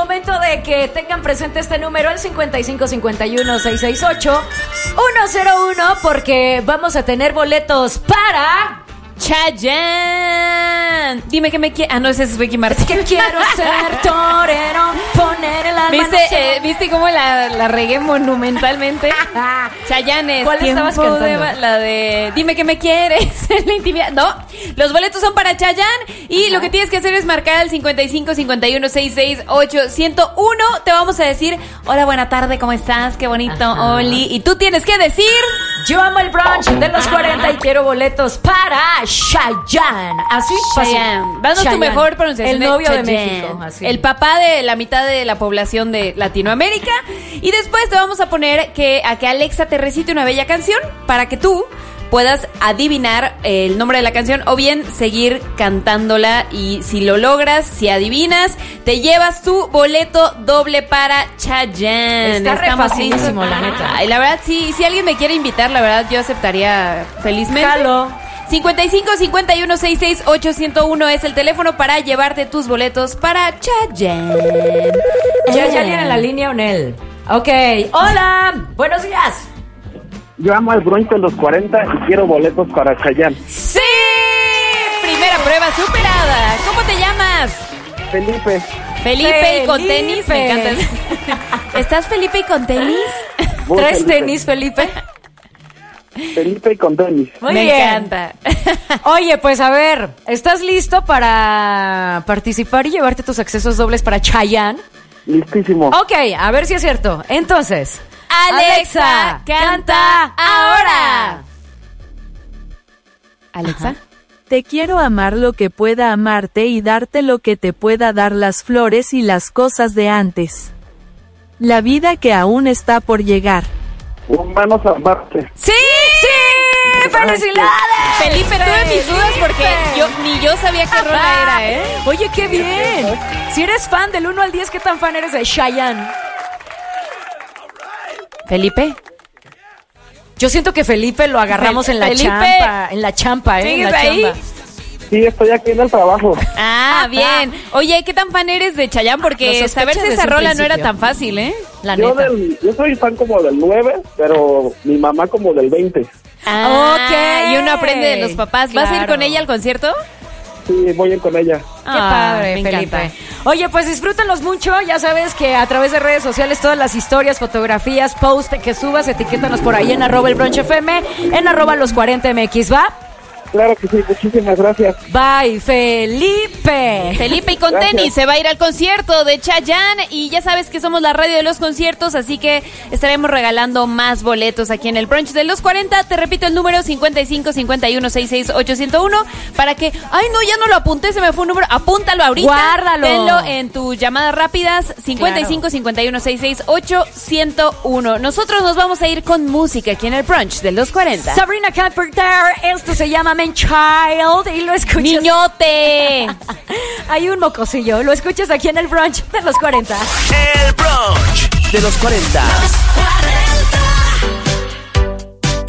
momento de que tengan presente este número, el 5551-668-101, porque vamos a tener boletos para... Chayanne. Dime que me quieres. Ah, no, ese es Ricky Martin. Es que quiero ser torero, poner el alma. ¿Viste cómo la regué monumentalmente? Chayanne es. ¿Cuál estabas cantando? La de Dime que me quieres en la intimidad. No, los boletos son para Chayanne y lo que tienes que hacer es marcar al 5551-668-101. Te vamos a decir, hola, buena tarde, ¿cómo estás? Qué bonito, Oli. Y tú tienes que decir, yo amo el brunch de los 40 y quiero boletos para Chayanne. Así, Chayanne. Danos tu mejor pronunciación. El novio de Chayanne. México. Así. El papá de la mitad de la población de Latinoamérica. Y después te vamos a poner a que Alexa te recite una bella canción para que tú puedas adivinar el nombre de la canción o bien seguir cantándola, y si lo logras, si adivinas, te llevas tu boleto doble para Chayanne. Está re facilísimo, la neta. Y la verdad, si alguien me quiere invitar, la verdad, yo aceptaría felizmente. Jalo. 5551-668-101 es el teléfono para llevarte tus boletos para Chayanne. ¿Ya alguien en la línea o Nel? Ok, hola, buenos días. Yo amo el brunch de los 40 y quiero boletos para Chayanne. ¡Sí! Primera prueba superada. ¿Cómo te llamas? Felipe. Y con tenis, me encanta. ¿Estás Felipe y con tenis? ¿Tres Felipe. tenis, Felipe? Felipe y con tenis. Muy me bien. encanta. Oye, pues a ver, ¿estás listo para participar y llevarte tus accesos dobles para Chayanne? Listísimo. Ok, a ver si es cierto. Entonces, Alexa, canta ahora. Alexa. Ajá. Te quiero amar lo que pueda amarte y darte lo que te pueda dar las flores y las cosas de antes. La vida que aún está por llegar. Vamos a amarte. ¡Sí! ¡Sí! ¡Felicidades! Felipe, tuve mis dudas porque ni yo sabía qué rola era, ¿eh? Oye, qué bien. Si eres fan del 1 al 10, ¿qué tan fan eres de Chayanne? Felipe. Yo siento que Felipe lo agarramos en la Felipe. champa. En la champa, ¿eh? ¿Sigues En la ahí? chamba. Sí, estoy aquí en el trabajo. Ah, bien. Oye, ¿qué tan fan eres de Chayanne? Lo Porque sospechas saber si desde esa un rola no era principio. tan fácil, ¿eh? La Yo neta. soy fan como del 9, pero mi mamá como del 20. Ah, Ok. Y uno aprende de los papás. ¿Vas a ir Claro. con ella al concierto? Sí, voy a ir con ella. Qué padre, me Felipe. encanta. Oye, pues disfrútalos mucho. Ya sabes que a través de redes sociales todas las historias, fotografías, post que subas, etiquétanos por ahí en @elbrunchfm, en @los40mx, ¿va? Claro que sí, muchísimas gracias. Bye, Felipe. Felipe y con Gracias. tenis se va a ir al concierto de Chayanne y ya sabes que somos la radio de los conciertos, así que estaremos regalando más boletos aquí en el brunch de los 40. Te repito el número 5551-668-101 para que... Ay, no, ya no lo apunté, se me fue un número. Apúntalo ahorita. Guárdalo. Tenlo en tus llamadas rápidas 5551-668-101. Nosotros nos vamos a ir con música aquí en el brunch de los 40. Sabrina Carpenter, esto se llama Man Child y lo escuchas. ¡Niñote! Hay un mocosillo, lo escuchas aquí en el brunch de los 40. El brunch de los 40.